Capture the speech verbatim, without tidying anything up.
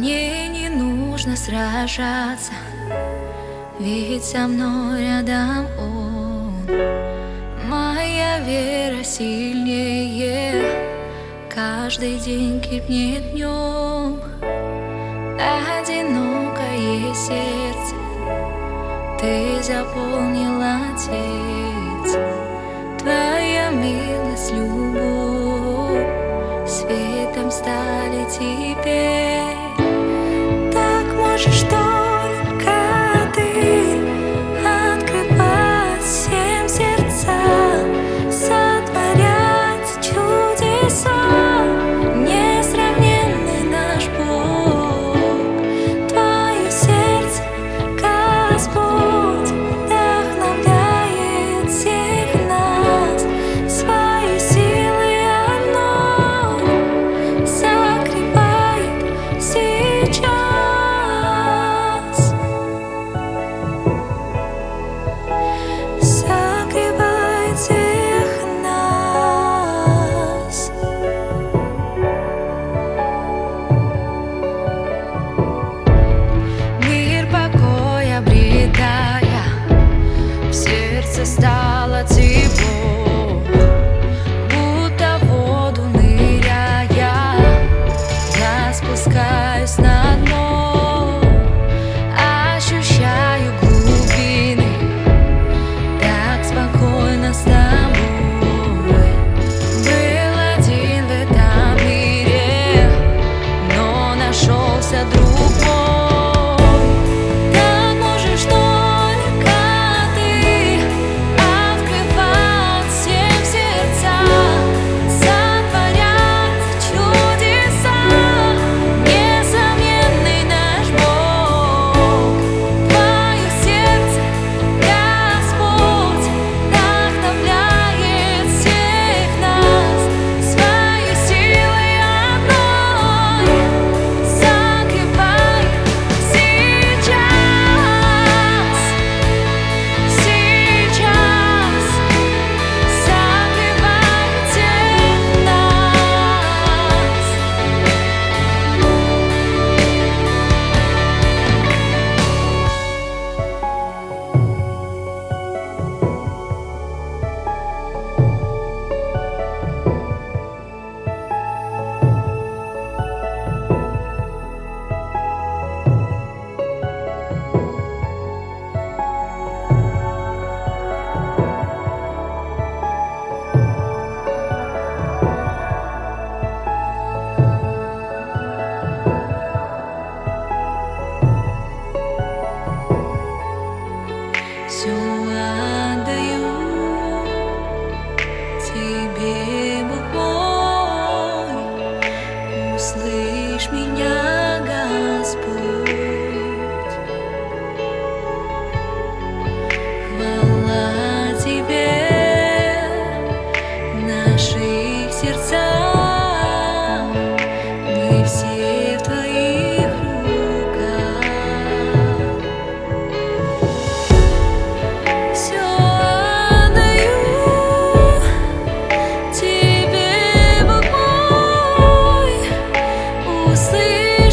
Мне не нужно сражаться, ведь со мной рядом он. Моя вера сильнее, каждый день крепнет днем. Одинокое сердце ты заполнила, Отец. Твоя милость, любовь светом стали теперь. Так можешь только ты открывать всем сердца, сотворять чудеса. Несравненный наш Бог, Твое сердце, Господь, вдохновляет всех нас своей силой одной, согревает сейчас, согревает всех нас. Мир покой обретая, в сердце стало тепло, будто в воду ныряя, я спускаюсь на дно, ощущаю глубины, так спокойно с тобой. Был один в этом мире, но нашелся другой. Так можешь только ты открывать всем сердца, сотворять чудеса. Несомненный наш Бог, Твое сердце, Господь, вдохновляет всех нас своей силой одной, согревает сейчас, сейчас, согревает всех нас. Все отдаю Тебе, Бог мой, услышь меня, Господь. Хвала Тебе в наших сердцах, мы все в Твоих руках. Все отдаю Тебе, Бог мой, услышь